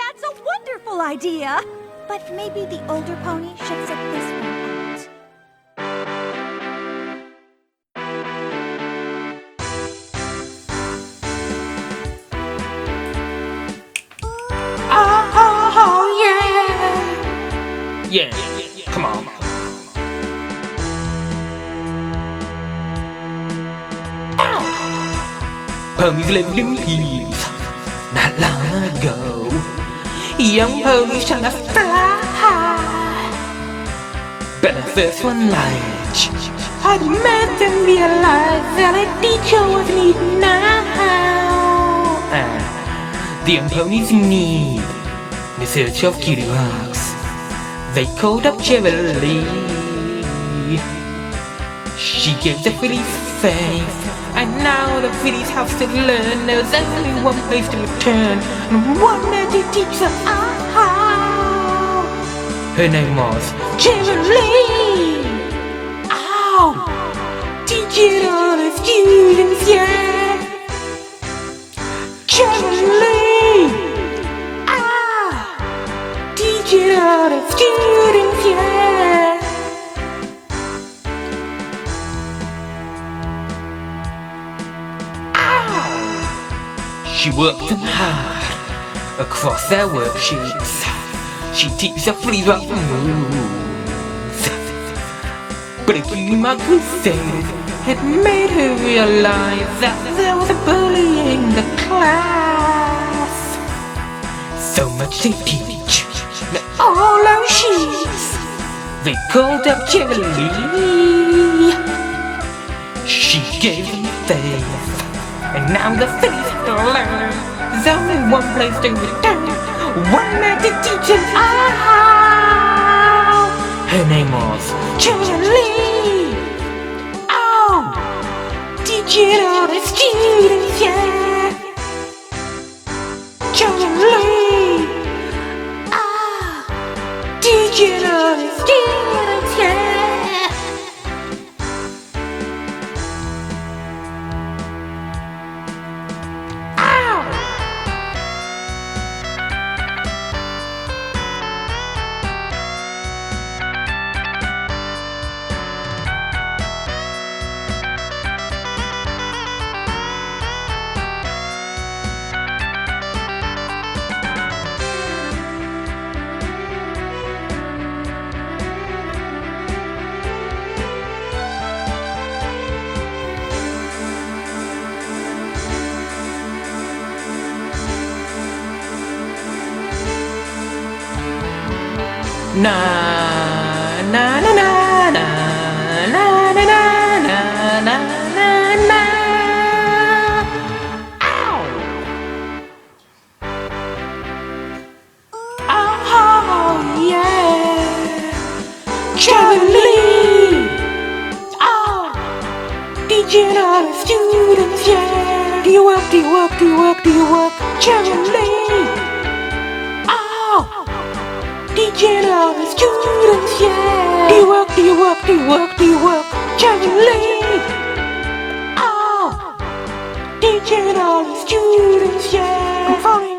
That's a wonderful idea! But maybe the older pony should sit this one out. Oh, yeah! Yeah, come on. Ponies lived in peace not long ago. Young ponies trying to fly, but the first one lied. I'd made them realize that a teacher was needed now. The young ponies in need, in search of cutie marks, they called up Cheverly. She gave the fillies faith, and now the fillies have to learn there's only one place to return, and one there to teach them how. Her name was Cheverly. Ow! Teaching all the students, yeah. Cheverly. Teaching all the students, yeah. She worked them hard across their worksheets. She teaches the fleas what moves. But a cutie mark crusade had made her realize that there was a bully in the class. So much they teach, not all our sheets. They called up Cheverly. She gave them faith, and now the fillies have to learn there's only one place to return, one man to teach them how. Her name was Cheverly. Oh, teaching all the students, yeah. Cheverly. Teaching all the students, yeah. Na na na na na na na na na na na. Ow! Oh yeah, Cheverly. Oh, teaching all the students, yeah. Do you work? Do you work? Do you work? Do you work? Cheverly. Teaching all the students, yeah. Do you work? Do you work? Do you work? Do you work? Cheverly. Oh, teaching all the students, yeah. I'm falling